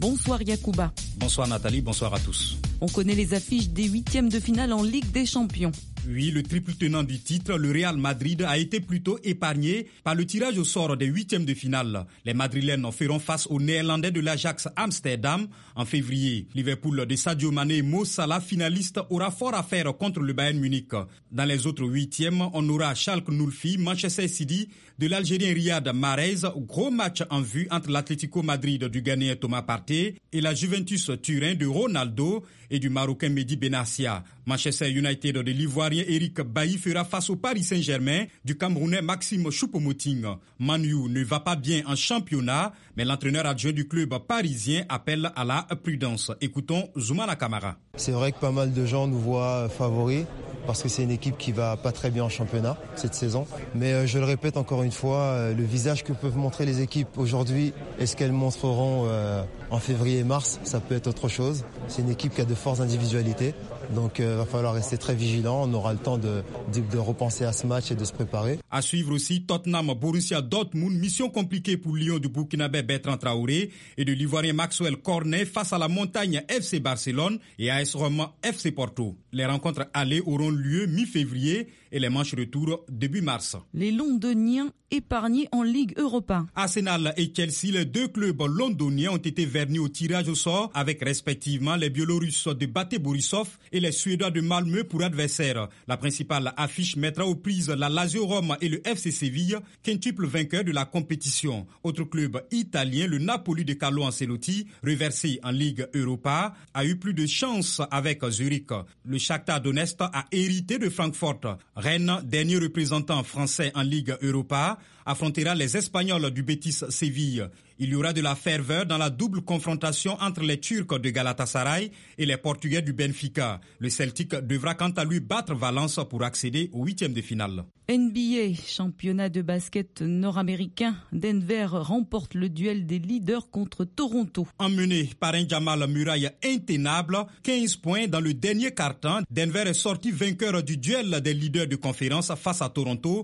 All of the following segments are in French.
Bonsoir Yacouba. Bonsoir Nathalie, bonsoir à tous. On connaît les affiches des huitièmes de finale en Ligue des Champions. Oui, le triple tenant du titre, le Real Madrid, a été plutôt épargné par le tirage au sort des huitièmes de finale. Les Madrilènes feront face aux Néerlandais de l'Ajax Amsterdam en février. Liverpool de Sadio Mané et Mo Salah, finaliste, aura fort à faire contre le Bayern Munich. Dans les autres huitièmes, on aura Schalke 04, Manchester City, de l'Algérien Riyad Mahrez, gros match en vue entre l'Atlético Madrid du Ghanéen Thomas Partey et la Juventus Turin de Ronaldo et du Marocain Mehdi Benassia. Manchester United de l'Ivoirien Eric Bailly fera face au Paris Saint-Germain du Camerounais Maxime Choupo-Moting. Manu ne va pas bien en championnat, mais l'entraîneur adjoint du club parisien appelle à la prudence. Écoutons Zoumana Kamara. C'est vrai que pas mal de gens nous voient favoris parce que c'est une équipe qui va pas très bien en championnat cette saison. Mais je le répète encore une fois, le visage que peuvent montrer les équipes aujourd'hui et ce qu'elles montreront en février et mars, ça peut être autre chose. C'est une équipe qui a de fortes individualités. Donc il va falloir rester très vigilant. On aura le temps de repenser à ce match et de se préparer. À suivre aussi Tottenham Borussia Dortmund. Mission compliquée pour Lyon du Burkinabé Bertrand Traoré et de l'Ivoirien Maxwell Cornet face à la Montagne FC Barcelone et AS Roma FC Porto. Les rencontres allées auront lieu mi-février et les manches retour début mars. Les Londoniens épargnés en Ligue Europa. Arsenal et Chelsea, les deux clubs londoniens ont été vernis au tirage au sort avec respectivement les Biélorusses de Bate Borisov et les Suédois de Malmö pour adversaires. La principale affiche mettra aux prises la Lazio Rome et le FC Séville, quintuple vainqueur de la compétition. Autre club italien, le Napoli de Carlo Ancelotti, reversé en Ligue Europa, a eu plus de chance avec Zurich. Le Shakhtar Donetsk a hérité de Francfort. Rennes, dernier représentant français en Ligue Europa, affrontera les Espagnols du Betis Séville. Il y aura de la ferveur dans la double confrontation entre les Turcs de Galatasaray et les Portugais du Benfica. Le Celtic devra quant à lui battre Valence pour accéder aux huitièmes de finale. NBA, championnat de basket nord-américain, Denver remporte le duel des leaders contre Toronto. Emmené par un Jamal Murray intenable, 15 points dans le dernier quart-temps, Denver est sorti vainqueur du duel des leaders de conférence face à Toronto,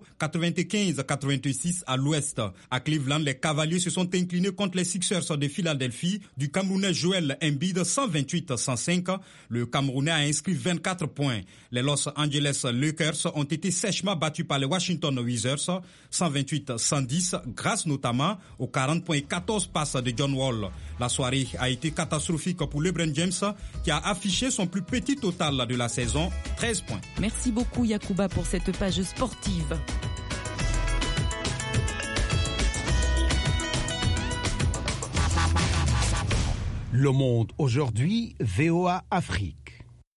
95-86 à l'ouest. À Cleveland, les Cavaliers se sont inclinés contre les Sixers de Philadelphie du Camerounais Joel Embiid 128-105. Le Camerounais a inscrit 24 points. Les Los Angeles Lakers ont été sèchement battus par les Washington Wizards 128-110 grâce notamment aux 40 points et 14 passes de John Wall. La soirée a été catastrophique pour LeBron James qui a affiché son plus petit total de la saison, 13 points. Merci beaucoup Yacouba pour cette page sportive. Le Monde aujourd'hui, VOA Afrique.